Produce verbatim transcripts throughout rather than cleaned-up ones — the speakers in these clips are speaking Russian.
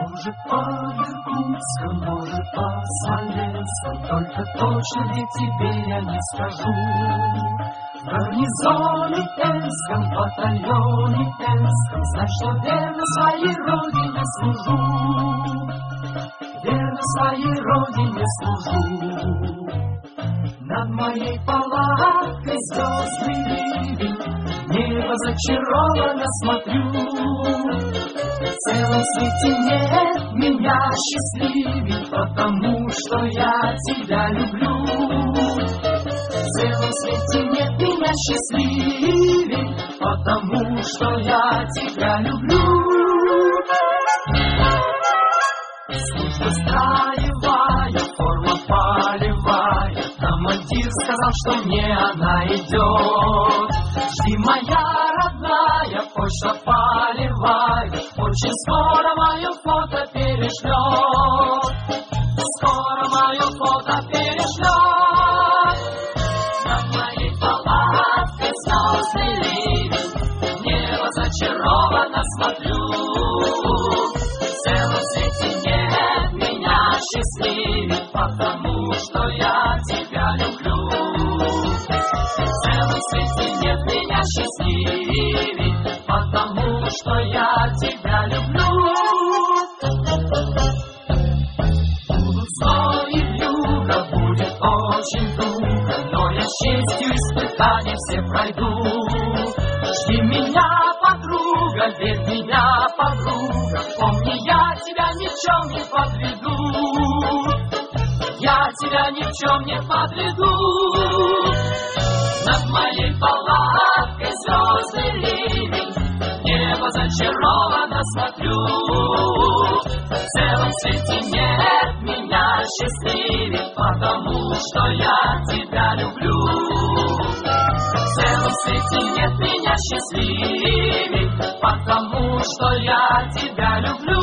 Может, по Иркутском, может, по Смоленском, только точно где тебе я не скажу. В гарнизоне Энском, в батальоне Энском, знай, что верно своей родине служу. Верно своей родине служу. Над моей палаткой звездный ливень, небо зачарованно смотрю. В целом свете нет меня счастливей, потому что я тебя люблю. В целом свете нет меня счастливей, потому что я тебя люблю. Служба строевая, форма полевая, командир сказал, что мне она идет. Жди, моя родная, почта полевая, очень скоро мое фото перешлет. Скоро мое фото перешлет. Над моей палаткой звездный ливень, небо зачарованно смотрю. В целом свете нет меня счастливей, потому что я тебя люблю. В целом свете нет меня счастливей, потому что я тебя люблю. Будут знои вьюга, будет очень туго, но я с честью испытания все пройду. Жди меня, подруга, верь меня, подруга, помни, я тебя ни в чем не подведу. Я тебя ни в чем не подведу. Над моей палаткой звездный ливень, небо зачарованно смотрю. В целом свете нет меня счастливей, потому что я тебя люблю. В целом свете нет меня счастливей, потому что я тебя люблю.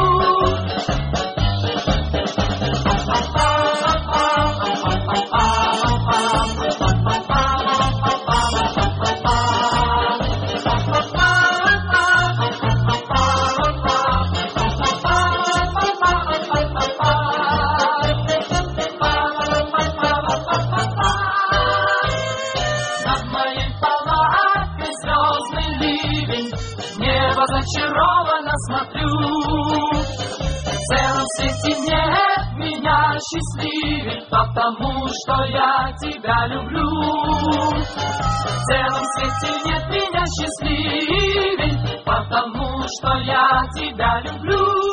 Зачарованно смотрю. В целом свете нет меня счастливей, потому что я тебя люблю. В целом свете нет меня счастливей, потому что я тебя люблю.